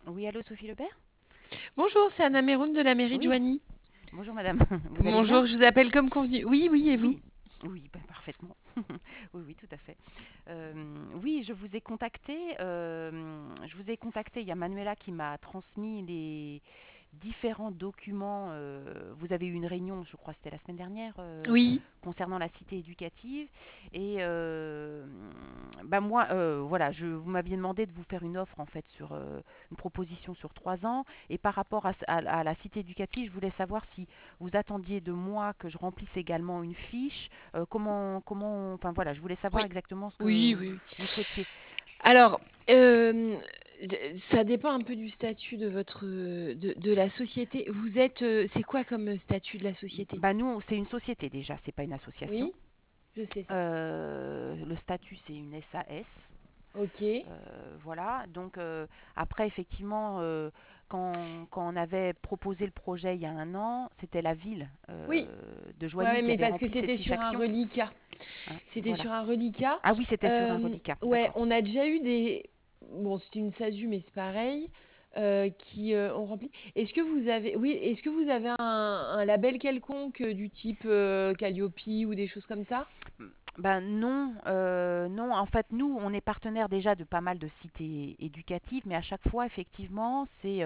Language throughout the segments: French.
Oui, allô, Sophie Lebert? Bonjour, c'est Anna Meroun de la mairie de Oui, Joigny. bonjour madame. Vous allez bien? Bonjour, je vous appelle comme convenu. Oui, oui, et vous? Oui, oui, bah, parfaitement. Oui, oui, tout à fait. Oui, je vous ai contacté. Il y a Manuela qui m'a transmis les différents documents. Vous avez eu une réunion, je crois, c'était la semaine dernière, Oui. concernant la cité éducative. Et bah moi, voilà, vous m'aviez demandé de vous faire une offre en fait sur une proposition sur 3 ans. Et par rapport à la cité éducative, je voulais savoir si vous attendiez de moi que je remplisse également une fiche. Enfin voilà, je voulais savoir Oui, exactement ce oui, que oui, oui. vous souhaitiez. Alors, euh, ça dépend un peu du statut de de la société. Vous êtes, c'est quoi comme statut de la société? Bah nous, c'est une société déjà, c'est pas une association. Oui, je sais ça. Le statut, c'est une SAS. Ok. Voilà. Donc après, effectivement, quand on avait proposé le projet il y a un an, c'était la ville Oui. de Ouais, Joigny ouais, qui mais avait parce que rempli cette c'était fiche sur un action. reliquat. Hein, C'était voilà. sur un reliquat. Ah oui, c'était sur un reliquat. Ouais, D'accord. on a déjà eu des. Bon, c'était une SASU, mais c'est pareil, qui ont rempli. Est-ce que vous avez. Oui, est-ce que vous avez un label quelconque du type Calliope ou des choses comme ça? Ben non, non. En fait, nous, on est partenaire déjà de pas mal de cités éducatives, mais à chaque fois, effectivement, c'est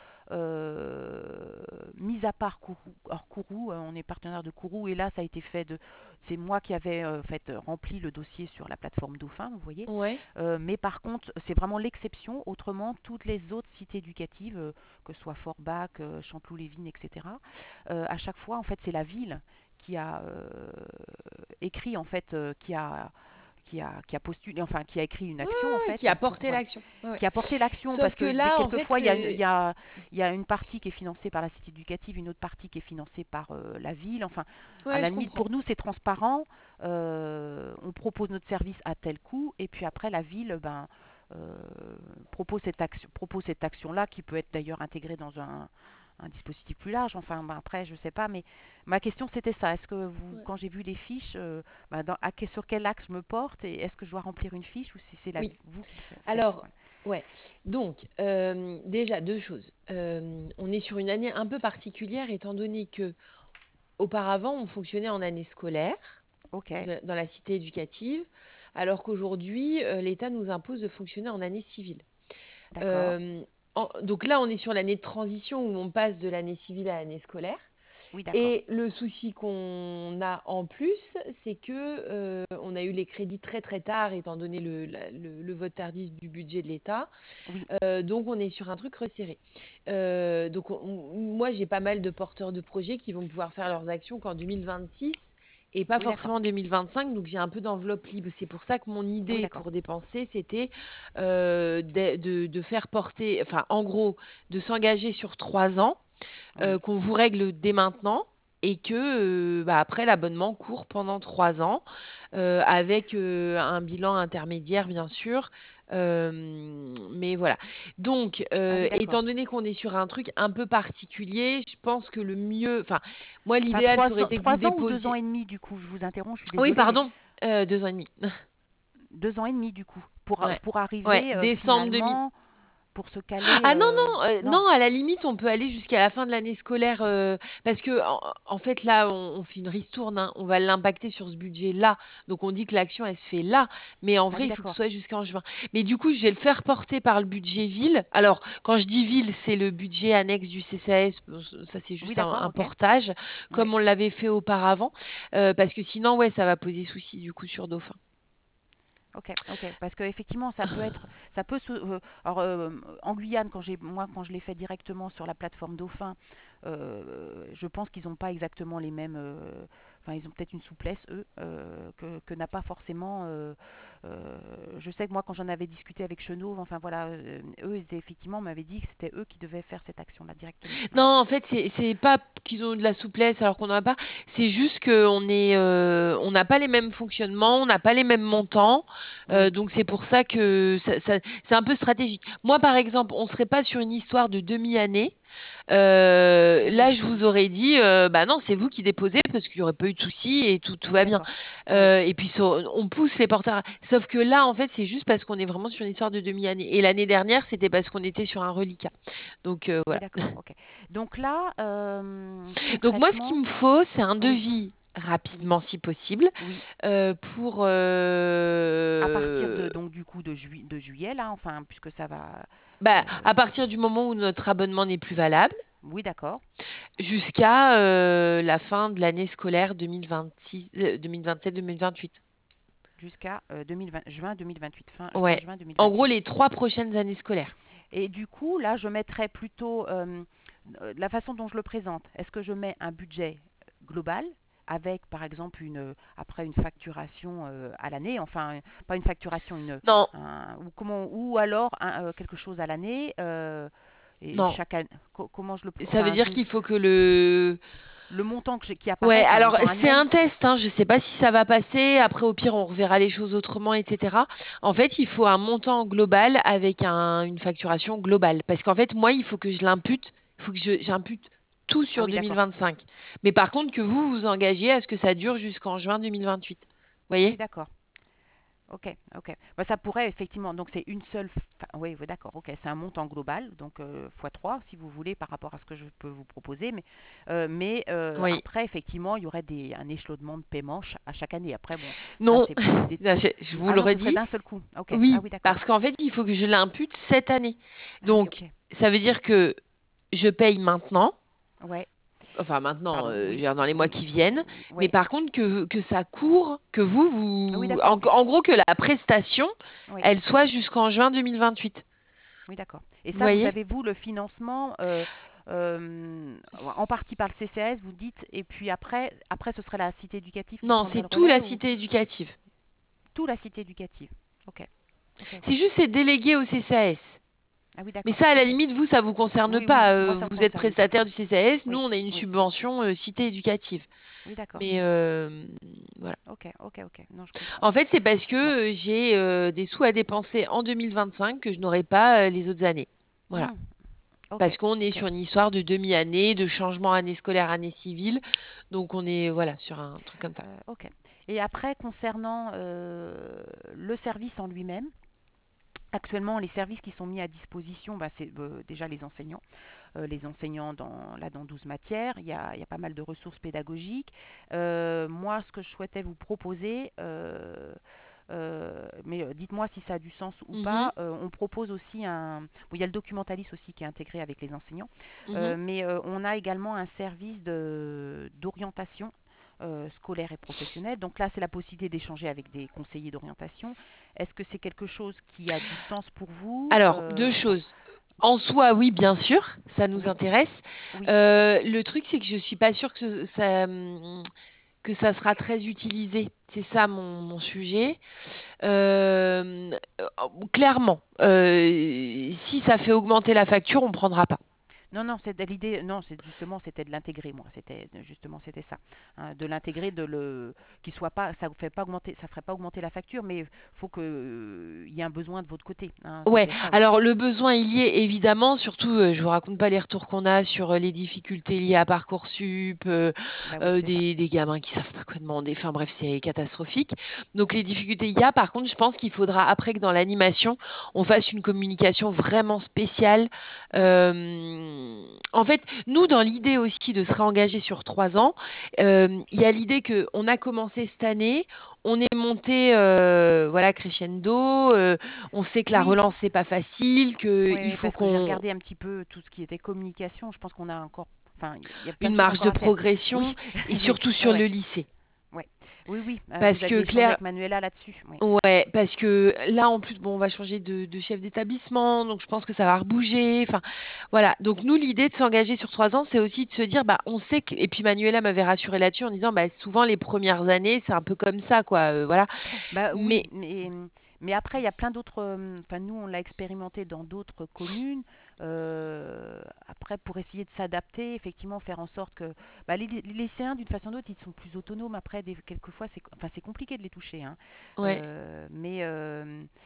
mis à part Kourou. Alors Kourou, on est partenaire de Kourou, et là, ça a été fait de. C'est moi qui avais fait rempli le dossier sur la plateforme Dauphin, vous voyez. Ouais. Mais par contre, c'est vraiment l'exception. Autrement, toutes les autres cités éducatives, que ce soit Forbach, Chanteloup-les-Vignes, etc. À chaque fois, en fait, c'est la ville qui a écrit en fait, qui a postulé, enfin qui a écrit une Ouais, action en ouais, qui fait a pour porté voilà, l'action. Ouais, ouais. qui a porté l'action Sauf parce que que là, en fait, quelquefois il y a une partie qui est financée par la cité éducative, une autre partie qui est financée par la ville. Enfin, à Ouais, la je limite comprends. pour nous c'est transparent. On propose notre service à tel coût et puis après la ville euh, propose cette action là qui peut être d'ailleurs intégrée dans un dispositif plus large. Enfin, ben, après, je sais pas, mais ma question c'était ça. Est-ce que vous, Ouais. quand j'ai vu les fiches, ben, sur quel axe je me porte et est-ce que je dois remplir une fiche ou si c'est Oui. vous qui le faites? Alors, Voilà. ouais. Donc, déjà, deux choses. On est sur une année un peu particulière, étant donné que auparavant, on fonctionnait en année scolaire Ok, dans la cité éducative, alors qu'aujourd'hui, l'État nous impose de fonctionner en année civile. d'accord. Euh, donc là, on est sur l'année de transition où on passe de l'année civile à l'année scolaire. Oui, d'accord. Et le souci qu'on a en plus, c'est que on a eu les crédits très très tard, étant donné le vote tardif du budget de l'État. Oui, Donc on est sur un truc resserré. Donc moi, j'ai pas mal de porteurs de projets qui vont pouvoir faire leurs actions qu'en 2026 et pas oui, d'accord. forcément en 2025. Donc j'ai un peu d'enveloppe libre. C'est pour ça que mon Oui, idée d'accord. pour dépenser, c'était de faire porter, enfin en gros, de s'engager sur 3 ans, Oui, qu'on vous règle dès maintenant. Et que bah, après l'abonnement court pendant 3 ans, avec un bilan intermédiaire bien sûr. Mais voilà. Donc, ah oui, d'accord. étant donné qu'on est sur un truc un peu particulier, je pense que le mieux, enfin, moi, Enfin, l'idéal, ça aurait été que vous 3 ans ou 2 ans déposiez. et demi du coup. Je vous interromps, je suis Oui, désolée, mais pardon, 2 ans et demi. 2 ans et demi du coup Ouais, pour ouais, arriver décembre 2000. finalement pour se caler. Ah non, non, Non, non, à la limite, on peut aller jusqu'à la fin de l'année scolaire, parce que en fait, là, on fait une ristourne, hein, on va l'impacter sur ce budget-là. Donc, on dit que l'action, elle se fait là, mais en ah vrai, oui, il faut que ce d'accord. soit jusqu'en juin. Mais du coup, je vais le faire porter par le budget ville. Alors, quand je dis ville, c'est le budget annexe du CCAS. Bon, ça, c'est Oui, juste un, d'accord. un Ok. portage, Oui. comme on l'avait fait auparavant, parce que sinon, ouais, ça va poser souci, du coup, sur Dauphin. Ok, ok, parce que effectivement, ça peut alors en Guyane, quand je l'ai fait directement sur la plateforme Dauphin, je pense qu'ils n'ont pas exactement les mêmes, enfin ils ont peut-être une souplesse eux que n'a pas forcément. Je sais que moi, quand j'en avais discuté avec Chenauve, enfin voilà, eux, effectivement m'avaient dit que c'était eux qui devaient faire cette action-là directement. Non, Voilà. en fait, c'est pas qu'ils ont de la souplesse alors qu'on n'en a pas. C'est juste qu'on on n'a pas les mêmes fonctionnements, on n'a pas les mêmes montants. Oui, Donc c'est pour ça que c'est un peu stratégique. Moi, par exemple, on serait pas sur une histoire de demi-année. Là, Oui, je vous aurais dit, bah non, c'est vous qui déposez parce qu'il n'y aurait pas eu de souci et tout va bien. d'accord. Oui, Et puis, on pousse les porteurs. Sauf que là, en fait, c'est juste parce qu'on est vraiment sur une histoire de demi-année. Et l'année dernière, c'était parce qu'on était sur un reliquat. Donc, oui, voilà. d'accord. Ok. Donc là, Donc, moi, ce qu'il concrètement, me faut, c'est un oui, devis oui, rapidement, si possible, oui. pour... À partir de donc du coup de juillet là, enfin puisque ça va. bah, euh, à partir du moment où notre abonnement n'est plus valable, oui, d'accord. jusqu'à la fin de l'année scolaire 2026, 2027-2028. Jusqu'à 2020, juin 2028, fin Ouais. juin En gros, 2028. les 3 prochaines années scolaires. Et du coup, là, je mettrais plutôt la façon dont je le présente. Est-ce que je mets un budget global avec, par exemple, après une facturation à l'année, enfin, pas une facturation, Non, ou alors quelque chose à l'année, et non. chaque année, comment je le, Ça veut enfin, dire qu'il faut que le... le montant qui Ouais, apparaît, c'est un alors montant c'est annuel. un test, hein. Je sais pas si ça va passer. Après, au pire, on reverra les choses autrement, etc. En fait, il faut un montant global avec une facturation globale. Parce qu'en fait, moi, il faut que je l'impute. Il faut que j'impute tout Ah sur oui, d'accord. 2025. Mais par contre, que vous vous engagez à ce que ça dure jusqu'en juin 2028. Vous Oui, voyez? d'accord. Ok, ok. Bah, ça pourrait effectivement, donc c'est une seule, oui, oui, d'accord, ok, c'est un montant global, donc fois 3 si vous voulez par rapport à ce que je peux vous proposer, mais Oui. après effectivement il y aurait un échelonnement de paiement à chaque année. Après bon, ça Non, c'est plus des... je vous Ah le non, ce serait redis. d'un seul coup. Ok, ah Oui, oui, d'accord. parce qu'en fait, il faut que je l'impute cette année. Ah oui, Donc, ok. ça veut dire que je paye maintenant, Ouais, enfin maintenant, pardon, je veux oui, dire dans les mois oui, qui viennent, mais ouais. par contre que ça court, que vous, Ah oui, vous... d'accord, ok. En gros, que la prestation, Oui, elle soit jusqu'en juin 2028. oui, d'accord. Et Vous ça, vous voyez? avez vous le financement en partie par le CCAS, vous dites, et puis après ce serait la cité éducative qui Non, prendrait c'est le tout la relais ou... cité éducative. Tout la cité éducative. Ok, ok, C'est ok. juste c'est délégué au CCAS. Ah oui, Mais d'accord. ça, à la Ok. limite, vous, ça vous concerne Oui, pas. oui. Moi, ça me Vous êtes concerne pas. prestataire du CCAS. Nous, Oui, on a une oui, subvention cité éducative. oui, d'accord. Mais voilà. Ok, ok, ok. Non, je comprends. En fait, c'est parce Ouais. que j'ai des sous à dépenser en 2025 que je n'aurai pas les autres années. Voilà. Hmm, ok, Parce qu'on est ok, sur une histoire de demi-année, de changement année scolaire, année civile. Donc, on est voilà, sur un truc comme ça. ok. Et après, concernant le service en lui-même, actuellement, les services qui sont mis à disposition, bah, c'est déjà les enseignants dans 12 matières. Il y a pas mal de ressources pédagogiques. Moi, ce que je souhaitais vous proposer, mais dites-moi si ça a du sens ou Mhm, pas. On propose aussi bon, il y a le documentaliste aussi qui est intégré avec les enseignants, mhm. mais on a également un service d'orientation scolaire et professionnelle. Donc là, c'est la possibilité d'échanger avec des conseillers d'orientation. Est-ce que c'est quelque chose qui a du sens pour vous? Alors, deux choses. En soi, oui, bien sûr, ça nous Oui, intéresse. oui, Le truc, c'est que je suis pas sûre que ça sera très utilisé. C'est ça mon sujet. Euh, Clairement, si ça fait augmenter la facture, on prendra pas. non, non, c'est l'idée. Non, c'est justement, c'était de l'intégrer. Moi, c'était ça, hein, de l'intégrer, qu'il soit pas, ça fait pas augmenter, ça ferait pas augmenter la facture, mais faut que il y ait un besoin de votre côté, hein, Ouais, c'était ça aussi. alors le besoin il y est évidemment, surtout je vous raconte pas les retours qu'on a sur les difficultés liées à Parcoursup, Bah oui, c'est ça. des gamins qui savent pas quoi demander, enfin bref, c'est catastrophique. Donc les difficultés il y a, par contre, je pense qu'il faudra après que dans l'animation, on fasse une communication vraiment spéciale. Oui, En fait, nous, dans l'idée aussi de se réengager sur 3 ans, il y a l'idée que on a commencé cette année, on est monté voilà crescendo. On sait que la oui, relance, c'est pas facile, oui, qu'il oui, faut parce que j'ai qu'on regardé un petit peu tout ce qui était communication. Je pense qu'on a encore, enfin, il y a plein une de choses marge encore de à faire. progression Oui, et oui, surtout ouais, sur ouais, le lycée. ouais. Oui, oui. Vous Parce aviez que échangé Claire, avec Manuela là-dessus. Oui, ouais, parce que là en plus, bon, on va changer de chef d'établissement, donc je pense que ça va rebouger. Enfin, voilà. Donc nous, l'idée de s'engager sur 3 ans, c'est aussi de se dire, bah, on sait que, et puis Manuela m'avait rassuré là-dessus en disant, bah, souvent les premières années, c'est un peu comme ça, quoi. Voilà. bah Mais oui, mais après, il y a plein d'autres. Enfin, nous, on l'a expérimenté dans d'autres communes. Après, pour essayer de s'adapter, effectivement, faire en sorte que bah, les lycéens, d'une façon ou d'autre, ils sont plus autonomes. Après, quelquefois, enfin, c'est compliqué de les toucher, hein. ouais. Mais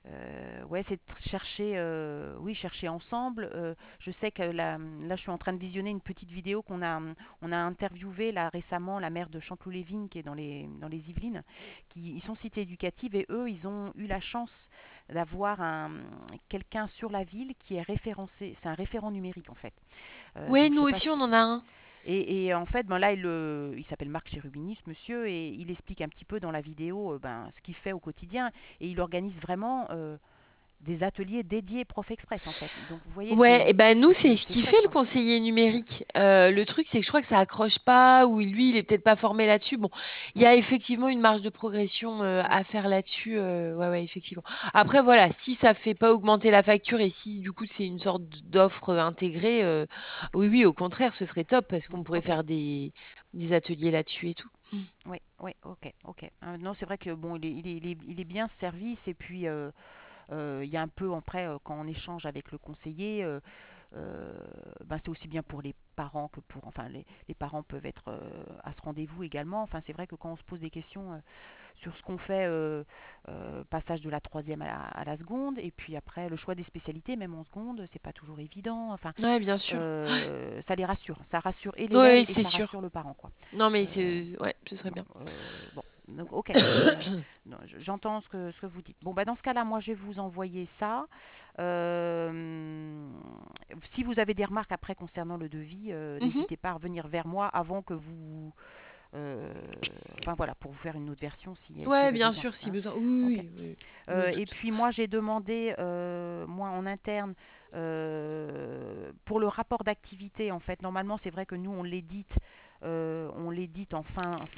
Ouais, c'est chercher, oui, chercher ensemble. Je sais que là, je suis en train de visionner une petite vidéo on a interviewé là récemment la mère de Chanteloup-les-Vignes qui est dans les Yvelines. Ils sont cité éducative et eux, ils ont eu la chance d'avoir quelqu'un sur la ville qui est référencé. C'est un référent numérique en fait. Ouais, Donc je nous sais pas aussi, on si, en a un. et en fait, ben là, il s'appelle Marc Cherubini, ce monsieur, et il explique un petit peu dans la vidéo ce qu'il fait au quotidien. Et il organise vraiment des ateliers dédiés Prof Express, en fait. Donc, vous voyez, Ouais, et ben nous, c'est ce c'est qu'il fait chouette, le quoi. conseiller numérique. Le truc, c'est que je crois que ça accroche pas, ou lui, il est peut-être pas formé là-dessus. Bon, il y Mm, a effectivement une marge de progression mm, à faire là-dessus. Ouais, ouais, effectivement. Après, voilà, si ça fait pas augmenter la facture et si du coup c'est une sorte d'offre intégrée, oui, oui, au contraire, ce serait top parce qu'on pourrait ok, faire des ateliers là-dessus et tout. oui, oui, ok, ok. Non, c'est vrai que bon, il est bien ce service, et puis il y a un peu après, quand on échange avec le conseiller, euh, ben c'est aussi bien pour les parents que pour. Enfin, les parents peuvent être à ce rendez-vous également. Enfin, c'est vrai que quand on se pose des questions sur ce qu'on fait, passage de la troisième à la seconde, et puis après le choix des spécialités, même en seconde, c'est pas toujours évident. Enfin, Ouais, bien sûr. ça les rassure. Ça rassure et Oui, l'élève oui, et c'est ça sûr. rassure le parent, quoi. Non, mais Euh, c'est, ouais, ce serait bon, bien. bon, ok. Non, j'entends ce que vous dites. Bon, bah dans ce cas-là, moi, je vais vous envoyer ça. Euh, Si vous avez des remarques après concernant le devis, Mhm. n'hésitez pas à revenir vers moi avant que vous. euh, Enfin voilà, pour vous faire une autre version s'il y Ouais, avait bien besoin. sûr, si Hein. besoin. Ok. Oui, oui, oui, je me Et doute. puis moi, j'ai demandé, moi en interne, pour le rapport d'activité. En fait, normalement, c'est vrai que nous, on l'édite en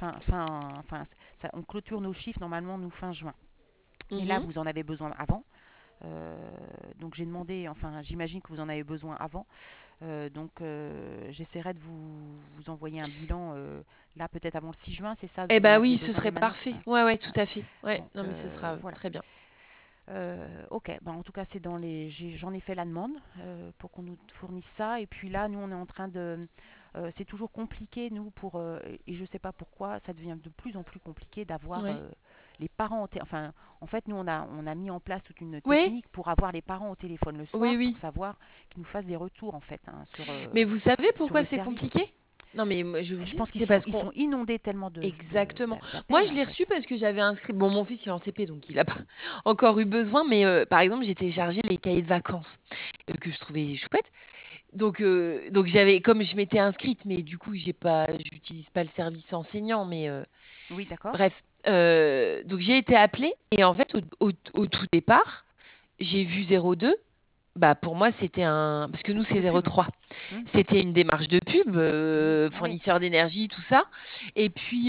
on clôture nos chiffres normalement nous fin juin. Mais là, Mhm. vous en avez besoin avant. Donc j'ai demandé, enfin j'imagine que vous en avez besoin avant. Donc j'essaierai de vous envoyer un bilan là peut-être avant le 6 juin, c'est ça, Eh vous en ben aviez oui, ce besoin serait dès maintenant. parfait. Hein. Ouais, ouais, tout Hein. à fait. Ouais, Donc non, mais ce sera voilà. très bien. Ok, ben, en tout cas, j'en ai fait la demande pour qu'on nous fournisse ça. Et puis là, nous, on est en train de. C'est toujours compliqué, nous, et je ne sais pas pourquoi, ça devient de plus en plus compliqué d'avoir Ouais. les parents enfin, en fait, nous, on a mis en place toute une Ouais, technique pour avoir les parents au téléphone le oui, soir pour oui. savoir qu'ils nous fassent des retours, en fait, hein, Mais vous savez sur pourquoi le c'est service. compliqué? Non, mais moi, je vais vous Je dire, pense qu'ils c'est sont, parce ils qu'on... sont inondés tellement Exactement. Moi, d'appels, je en l'ai fait. reçu parce que j'avais inscrit... Bon, mon fils, il est en CP, donc il n'a pas encore eu besoin, mais par exemple, j'ai téléchargé les cahiers de vacances que je trouvais chouettes. Donc j'avais, comme je m'étais inscrite, mais du coup, j'utilise pas le service enseignant, mais Oui, d'accord. bref. Donc j'ai été appelée et en fait, au tout départ, j'ai vu 02. Bah pour moi, c'était un... Parce que nous, c'est De pub. 03. Hmm. C'était une démarche de pub, Ah oui. fournisseur d'énergie, tout ça. Et puis,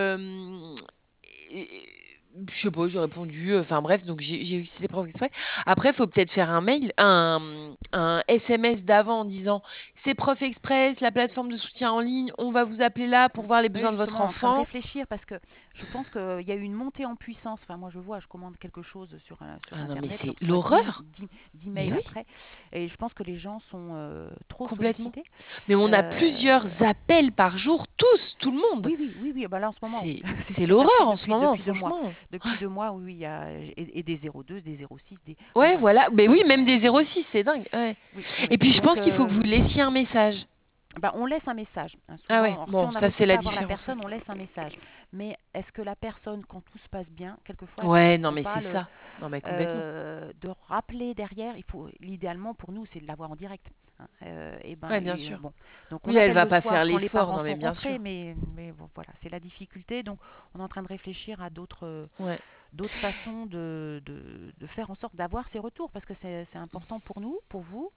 et- je sais pas, j'ai répondu. Enfin bref, donc j'ai eu ces profs exprès. Après, il faut peut-être faire un mail, un SMS d'avant en disant c'est Prof Express, la plateforme de soutien en ligne, on va vous appeler là pour voir les Oui, besoins de votre justement, en train de enfant. réfléchir parce que je pense qu'il y a eu une montée en puissance. Enfin, moi, je vois, je commande quelque chose sur Ah non, mais Internet, je c'est reçois 10 l'horreur. 10 10 Mais mails oui, après. Et je pense que les gens sont trop complètement. sollicités. Mais on a Euh, plusieurs appels par jour, tous, tout le monde. oui, oui, oui, oui. Bah là, en ce moment, oui. C'est C'est sûr. l'horreur Depuis, en ce depuis, moment, depuis 2 mois. franchement. Depuis 2 mois, oui, oui, il y a et des 02, des 06, des. Enfin, Ouais, voilà. voilà. Mais oui, même des Euh, 06, c'est dingue. Ouais. oui, oui, Et oui. puis je Donc, pense qu'il faut que vous laissiez un message. bah, on laisse un message. Hein. Ah ouais, Souvent, alors, si bon, on ça n'arrive c'est la pas à avoir la différence. personne, on laisse un message. Mais est-ce que la personne, quand tout se passe bien, quelquefois, est-ce qu'elle ne Ouais, non prend mais c'est pas ça. Non mais complètement. de rappeler derrière? L'idéalement pour nous, c'est de l'avoir en direct. Hein. Ouais, bien sûr. Bon, donc on Oui, elle appelle va le pas faire soir quand les l'effort, parents non mais sont bien rentrés, sûr. mais bon, voilà, c'est la difficulté. Donc, on est en train de réfléchir à Ouais. d'autres façons de faire en sorte d'avoir ces retours parce que c'est important pour nous, pour vous.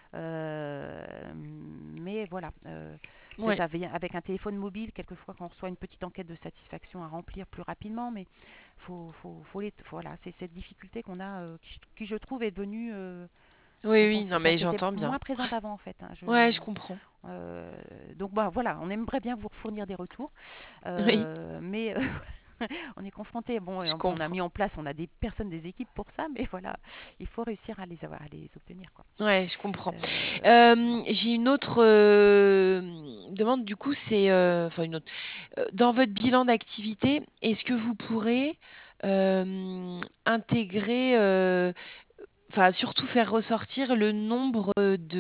Mais voilà, peut-être Ouais. avec un téléphone mobile, quelquefois quand on reçoit une petite enquête de satisfaction à remplir plus rapidement, mais voilà, c'est cette difficulté qu'on a, qui, je trouve est devenue, Oui, oui, non mais qui était j'entends bien. moins présente avant en fait. Hein. Ouais, je comprends. Donc bah, voilà, on aimerait bien vous fournir des retours, Oui, mais on est confronté. Bon, je on a comprends. mis en place, on a des personnes, des équipes pour ça, mais voilà, il faut réussir à les obtenir, quoi. Ouais, je comprends. Euh, J'ai une autre demande, du coup, c'est, enfin une autre. Dans votre bilan d'activité, est-ce que vous pourrez intégrer, enfin surtout faire ressortir le nombre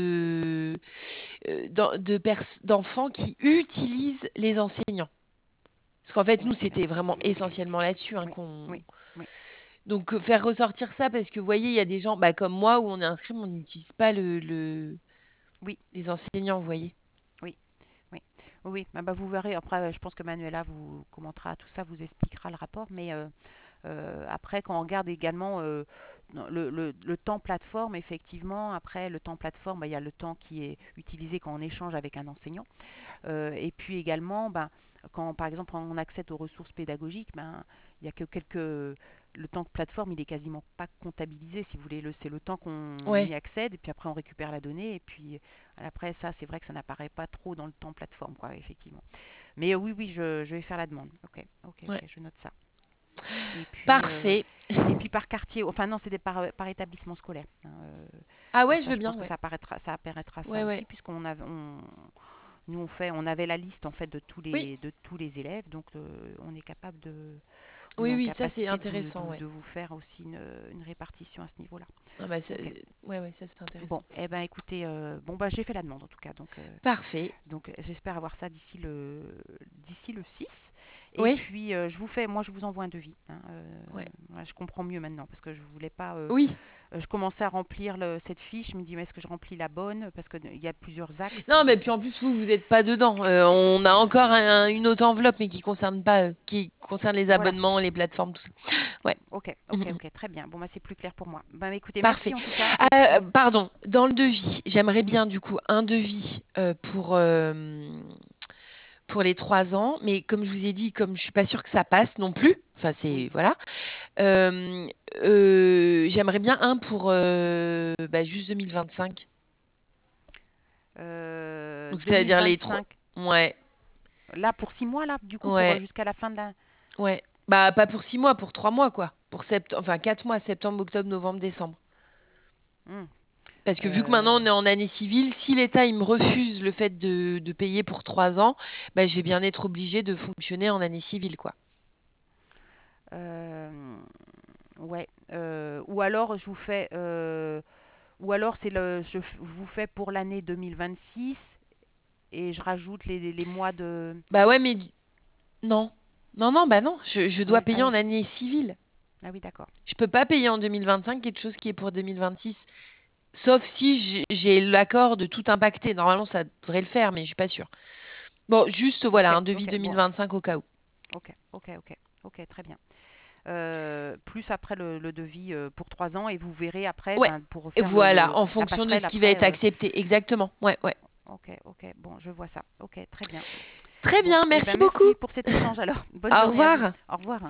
d'enfants qui utilisent les enseignants. Parce qu'en fait, nous, Oui, c'était vraiment essentiellement là-dessus oui, oui, oui, Donc, faire ressortir ça, parce que vous voyez, il y a des gens comme moi où on est inscrit, mais on n'utilise pas oui, les enseignants, vous voyez. oui, oui, oui. Bah, vous verrez. Après, je pense que Manuela vous commentera tout ça, vous expliquera le rapport. Mais après, quand on regarde également le temps plateforme, effectivement, après le temps plateforme, bah, il y a le temps qui est utilisé quand on échange avec un enseignant. Et puis également, ben, quand par exemple on accède aux ressources pédagogiques, ben, il n'y a que quelques... Le temps de plateforme, il est quasiment pas comptabilisé, si vous voulez. C'est le temps qu'on Ouais, y accède, et puis après on récupère la donnée, et puis après ça, c'est vrai que ça n'apparaît pas trop dans le temps plateforme, quoi, effectivement. Mais oui, oui, je vais faire la demande. Ok, ok, ouais. ok, je note ça. Parfait. Et puis par quartier, enfin non, c'était par établissement scolaire, hein, Ah ouais, je ça, veux je bien, pense que ouais. ça apparaîtra ça Ouais, aussi, ouais. puisqu'on a, nous on avait la liste en fait Oui, de tous les élèves, donc on est capable on est oui, en oui, ça c'est capacité intéressant, ouais. de vous faire aussi une répartition à ce niveau-là. Ah bah, Ok. ouais, ouais, ça c'est intéressant. Bon, eh ben écoutez, bon bah j'ai fait la demande en tout cas, Parfait. donc j'espère avoir ça d'ici le 6. Et Oui, puis moi je vous envoie un devis, hein, ouais. voilà, je comprends mieux maintenant parce que je voulais pas, Oui. je commençais à remplir cette fiche, je me dis mais est-ce que je remplis la bonne parce qu'il y a plusieurs axes, Non, mais donc puis en plus, vous n'êtes pas dedans. On a encore une autre enveloppe, mais qui concerne pas, qui concerne les voilà. abonnements, les plateformes, tout ça. Ouais. Ok, ok, ok, très bien. Bon, bah, c'est plus clair pour moi. Ben, écoutez, Parfait. merci en tout cas. Et puis, Pardon, dans le devis, j'aimerais oui, bien du coup un devis pour les 3 ans, mais comme je vous ai dit, comme je suis pas sûre que ça passe non plus, enfin oui. c'est voilà, euh, j'aimerais bien un pour juste 2025. Donc c'est-à-dire les trois. 2025, Ouais, là pour 6 mois, là, du coup, pour ouais, jusqu'à la fin de la. ouais. Bah pas pour 6 mois, pour 3 mois quoi. Pour enfin 4 mois, septembre, octobre, novembre, décembre. Hmm, Parce que vu que maintenant euh, on est en année civile, si l'État il me refuse le fait de payer pour 3 ans, bah, je vais bien être obligée de fonctionner en année civile, quoi. euh, ouais. Ou alors, ou alors, vous fais pour l'année 2026 et je rajoute les mois de. Bah ouais, mais non. Non, non, bah non, je Ah dois oui, ah payer en oui, année civile. ah oui, d'accord. Je peux pas payer en 2025 quelque chose qui est pour 2026. Sauf si j'ai l'accord de tout impacter. Normalement, ça devrait le faire, mais je suis pas sûre. Bon, juste voilà, Ok, un devis ok, bon, 2025 au cas où. ok, ok, ok, ok, très bien. Plus après le devis pour 3 ans et vous verrez après, Ouais, ben, pour et faire voilà, en la fonction de passerelle ce qui va après. être accepté. Exactement. Ouais, ouais. Ok, ok, bon, je vois ça. Ok, très bien. Très Bon, bien, et merci ben beaucoup. merci pour cet échange alors. Bonne Au journée à vous. revoir. Au revoir.